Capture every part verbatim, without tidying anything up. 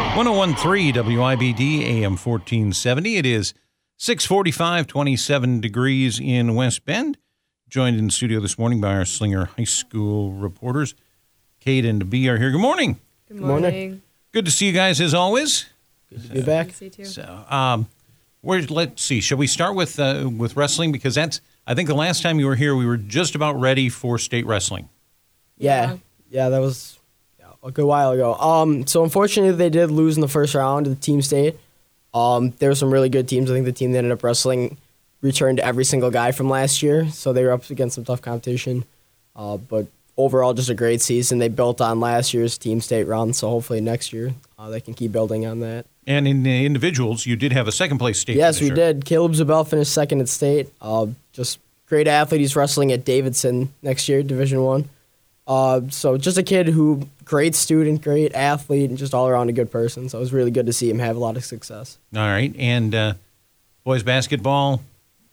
one oh one point three W I B D, A M fourteen seventy. It is six forty-five, twenty-seven degrees in West Bend. Joined in the studio this morning by our Slinger High School reporters. Kate and B are here. Good morning. Good morning. Good morning. Good to see you guys as always. Good to be back. Good to see you too. So, um, where, let's see. Shall we start with uh, with wrestling? Because that's, I think the last time you were here, we were just about ready for state wrestling. Yeah. Yeah, that was a good while ago. Um, so unfortunately, they did lose in the first round of the team state. Um, there were some really good teams. I think the team that ended up wrestling returned every single guy from last year, so they were up against some tough competition. Uh, but overall, just a great season. They built on last year's team state run, so hopefully next year uh, they can keep building on that. And in the individuals, you did have a second place state Yes, finisher. we did. Caleb Zabel finished second at state. Uh, just great athlete. He's wrestling at Davidson next year, Division One. Uh, so just a kid who, great student, great athlete, and just all around a good person. So it was really good to see him have a lot of success. All right. And uh, boys basketball,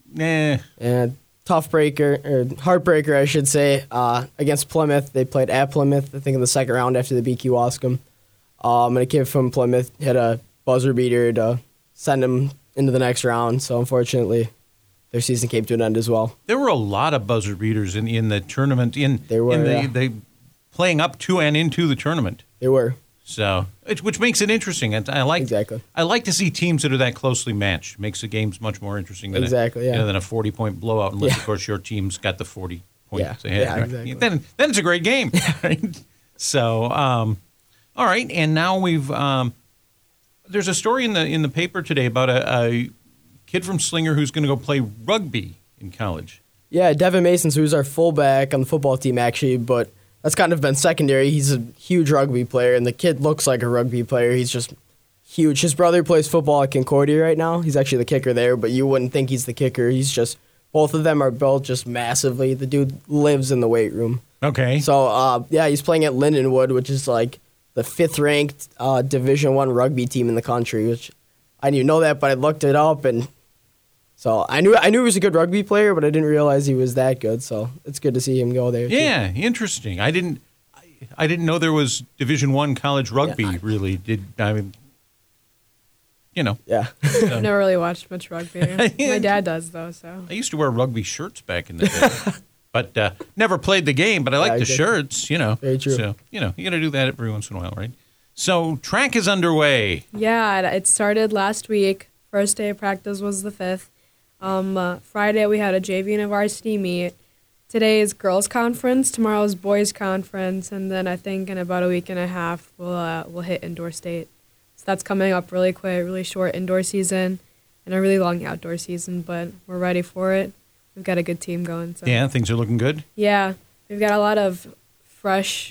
eh. And tough breaker, or heartbreaker, I should say, uh, against Plymouth. They played at Plymouth, I think, in the second round after the B Q Wascom. Um, and a kid from Plymouth hit a buzzer beater to send him into the next round. So unfortunately, their season came to an end as well. There were a lot of buzzer beaters in, in the tournament, in, There were, in the, yeah. they playing up to and into the tournament. They were. So, it, which makes it interesting. I, I like Exactly. I like to see teams that are that closely matched. Makes the games much more interesting than Exactly, a, yeah. you know, than a forty point blowout. Unless Yeah. of course your team's got the forty points Yeah, ahead. yeah, right? exactly. Then then it's a great game. Right? So, um, all right, and now we've um, there's a story in the in the paper today about a, a kid from Slinger who's going to go play rugby in college. Yeah, Devin Mason, who's our fullback on the football team, actually, but that's kind of been secondary. He's a huge rugby player, and the kid looks like a rugby player. He's just huge. His brother plays football at Concordia right now. He's actually the kicker there, but you wouldn't think he's the kicker. He's just, both of them are built just massively. The dude lives in the weight room. Okay. So, uh, yeah, he's playing at Lindenwood, which is like the fifth-ranked uh, Division One rugby team in the country, which I didn't even know that, but I looked it up, and so I knew I knew he was a good rugby player, but I didn't realize he was that good. So it's good to see him go there. Yeah, interesting. I didn't I, I didn't know there was Division One college rugby. Yeah. Really, did I mean? You know, Yeah. I've never really watched much rugby. My dad does, though, so. I used to wear rugby shirts back in the day, but uh, never played the game. But I like Yeah, the exactly. shirts. You know, Very true. So you know, you got to do that every once in a while, right? So track is underway. Yeah, it started last week. First day of practice was the fifth. Um, uh, Friday we had a J V and a varsity meet. Today is girls' conference. Tomorrow is boys' conference, and then I think in about a week and a half we'll uh, we'll hit indoor state. So that's coming up really quick. Really short indoor season, and a really long outdoor season. But we're ready for it. We've got a good team going. So. Yeah, things are looking good. Yeah, we've got a lot of fresh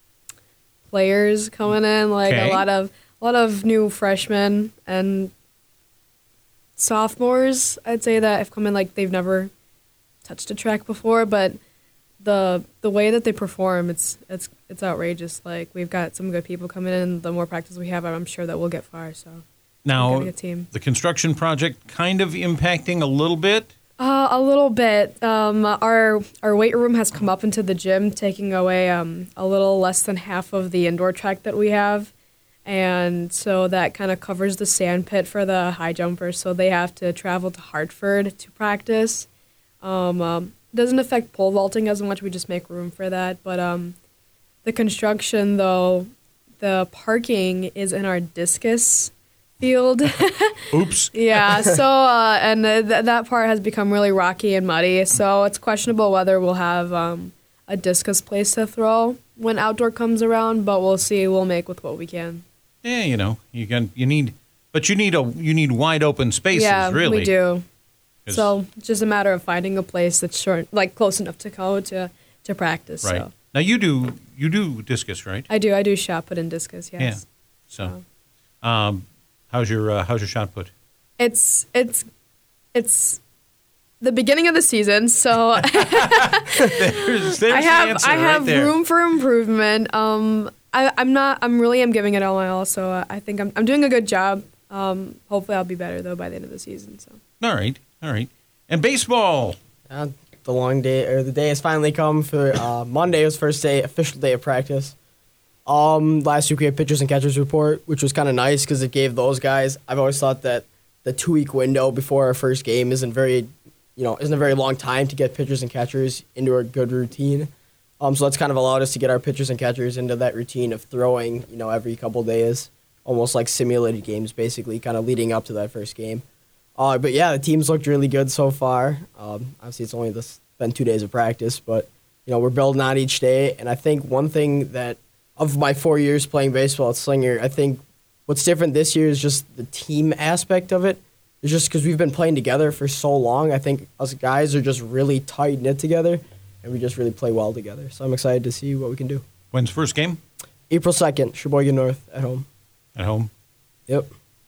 players coming in, like Okay. a lot of a lot of new freshmen and sophomores. I'd say that have come in like they've never touched a track before, but the the way that they perform, it's it's it's outrageous. Like we've got some good people coming in. The more practice we have, I'm sure that we'll get far. So we've Now, got a good team. the construction project kind of impacting a little bit. Uh, a little bit. Um, our our weight room has come up into the gym, taking away um, a little less than half of the indoor track that we have, and so that kind of covers the sand pit for the high jumpers. So they have to travel to Hartford to practice. Um, um, doesn't affect pole vaulting as much. We just make room for that. But um, the construction, though, the parking is in our discus field. Oops. Yeah, so, uh, and th- that part has become really rocky and muddy, so it's questionable whether we'll have um, a discus place to throw when outdoor comes around, but we'll see. We'll make with what we can. Yeah, you know, you can you need, but you need a you need wide open spaces, yeah, really. we do. 'Cause- So it's just a matter of finding a place that's short, like close enough to go to, to practice. Right. So Now you do you do discus, right? I do. I do shot put in discus, yes. Yeah. So, um, how's your uh, how's your shot put? It's, it's, it's the beginning of the season, so there's, there's I have the answer I have right there. room for improvement. Um, I, I'm not. I'm really. am giving it all my all. So uh, I think I'm. I'm doing a good job. Um, hopefully, I'll be better though by the end of the season. So. All right, all right. And baseball. Uh, the long day, or the day has finally come for uh, Monday was first day, official day of practice. Um, last week we had pitchers and catchers report, which was kind of nice because it gave those guys. I've always thought that the two week window before our first game isn't very, you know, isn't a very long time to get pitchers and catchers into a good routine. Um, so that's kind of allowed us to get our pitchers and catchers into that routine of throwing, you know, every couple days, almost like simulated games, basically, kind of leading up to that first game. Uh, but yeah, the team's looked really good so far. Um, obviously, it's only this, been two days of practice, but you know, we're building on each day. And I think one thing that of my four years playing baseball at Slinger, I think what's different this year is just the team aspect of it. It's just because we've been playing together for so long. I think us guys are just really tight knit together, and we just really play well together. So I'm excited to see what we can do. When's the first game? April second, Sheboygan North at home. At home. Yep.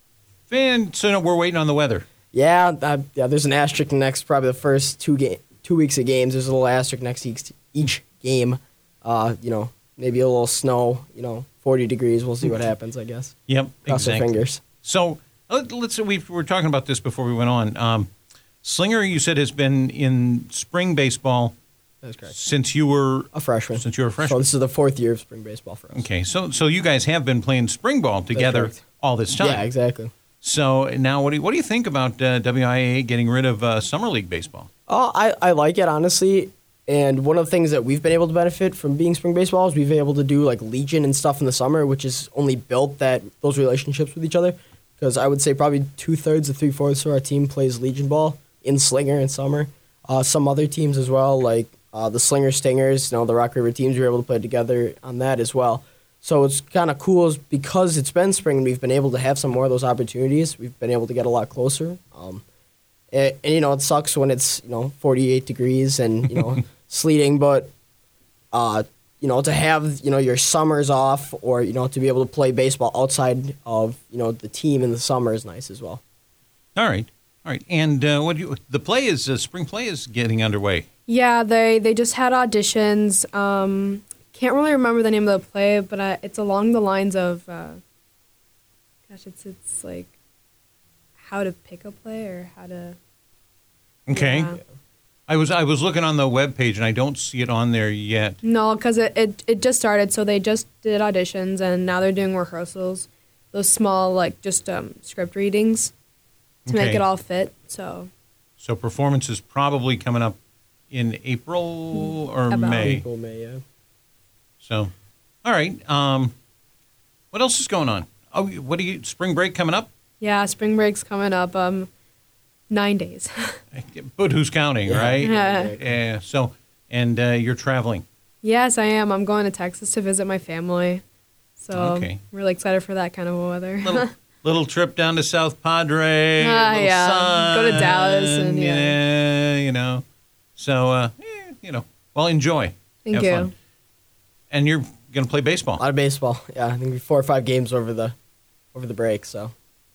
And so no, we're waiting on the weather. Yeah, uh, yeah. There's an asterisk next probably the first two game two weeks of games. There's a little asterisk next each, each game. Uh, you know. Maybe a little snow, you know, forty degrees. We'll see what happens, I guess. Yep, Cross exactly. our fingers. So let's. We were talking about this before we went on. Um, Slinger, you said, has been in spring baseball. That's correct. Since you were a freshman. Since you were a freshman. So this is the fourth year of spring baseball for us. Okay, so so you guys have been playing spring ball together all this time. Yeah, exactly. So now, what do you, what do you think about uh, W I A A getting rid of uh, summer league baseball? Oh, I I like it honestly. And one of the things that we've been able to benefit from being spring baseball is we've been able to do like Legion and stuff in the summer, which has only built that those relationships with each other. Because I would say probably two thirds or three fourths of our team plays Legion ball in Slinger in summer. Uh, some other teams as well, like uh, the Slinger Stingers, you know, the Rock River teams, we were able to play together on that as well. So it's kind of cool is because it's been spring and we've been able to have some more of those opportunities. We've been able to get a lot closer. Um, and, and you know, it sucks when it's you know forty-eight degrees and you know. sleeting, but uh, you know, to have you know your summers off, or you know, to be able to play baseball outside of you know the team in the summer is nice as well. All right, all right, and uh, what do you, the play is uh, spring play is getting underway. Yeah, they they just had auditions. Um, can't really remember the name of the play, but uh, it's along the lines of, uh, gosh, it's it's like how to pick a play or how to. Okay. Yeah. I was I was looking on the webpage and I don't see it on there yet. No, because it, it, it just started, so they just did auditions, and now they're doing rehearsals, those small, like, just um, script readings to Okay. make it all fit, so. So performance is probably coming up in April or About. May. April, May, yeah. So, all right. Um, what else is going on? Oh, what do you, spring break coming up? Yeah, spring break's coming up, um, nine days. But who's counting, Yeah. right? Yeah. Yeah. So, and uh, you're traveling. Yes, I am. I'm going to Texas to visit my family, so Okay. I'm really excited for that kind of weather. Little, little trip down to South Padre. Ah, little yeah. sun, Go to Dallas and, yeah. yeah, you know. So, uh, eh, you know, well, enjoy. Thank Have you. fun. And you're going to play baseball. A lot of baseball. Yeah, I think four or five games over the over the break. So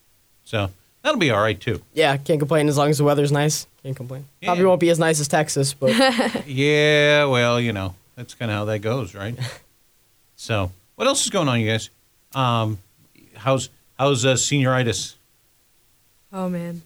So that'll be all right, too. yeah, can't complain as long as the weather's nice. Can't complain. Yeah. Probably won't be as nice as Texas, but Yeah, well, you know, that's kind of how that goes, right? So, what else is going on, you guys? Um, how's how's uh, senioritis? Oh, man.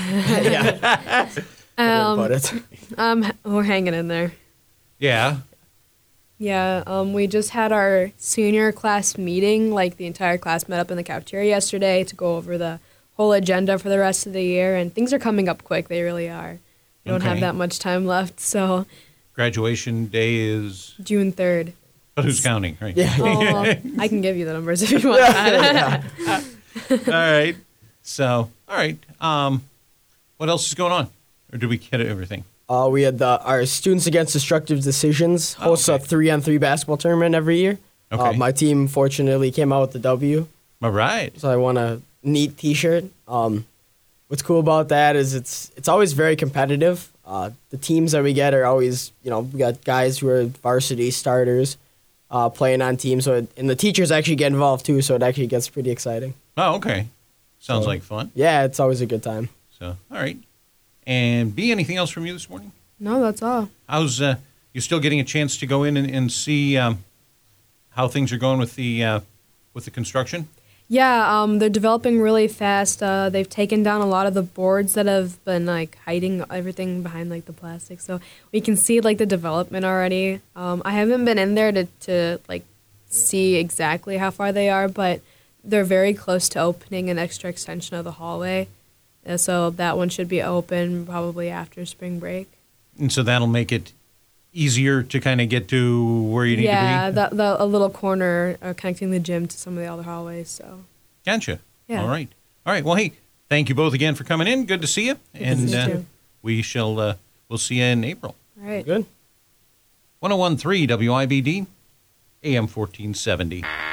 yeah, um, about it. um, we're hanging in there. Yeah. Yeah, um, we just had our senior class meeting. Like, the entire class met up in the cafeteria yesterday to go over the whole agenda for the rest of the year. And things are coming up quick. They really are. We don't have Okay. that much time left. So, Graduation day is, June third. but who's counting, right? Yeah. Oh, I can give you the numbers if you want. yeah. All right. So, all right. Um, what else is going on? Or did we get everything? Uh, we had the, our Students Against Destructive Decisions hosts Oh, okay. a three-on-three basketball tournament every year. Uh, Okay. my team, fortunately, came out with the W, All right. so I won a neat T-shirt. Um, what's cool about that is it's it's always very competitive. Uh, the teams that we get are always, you know, we got guys who are varsity starters uh, playing on teams, so it, and the teachers actually get involved too, so it actually gets pretty exciting. Oh, okay. Sounds So- like fun. Yeah, it's always a good time. So, all right. And B, anything else from you this morning? No, that's all. How's uh, you still getting a chance to go in and, and see um, how things are going with the uh, with the construction? Yeah, um, they're developing really fast. Uh, they've taken down a lot of the boards that have been like hiding everything behind like the plastic, so we can see like the development already. Um, I haven't been in there to, to like see exactly how far they are, but they're very close to opening an extra extension of the hallway. And so that one should be open probably after spring break. And so that'll make it easier to kind of get to where you need yeah, to be? Yeah, the, the, a little corner uh, connecting the gym to some of the other hallways. So. Gotcha. Yeah. All right. All right. Well, hey, thank you both again for coming in. Good to see you. Good and to see you uh, too. we shall, uh, we'll see you in April. All right. Good. one oh one point three W I B D, A M fourteen seventy.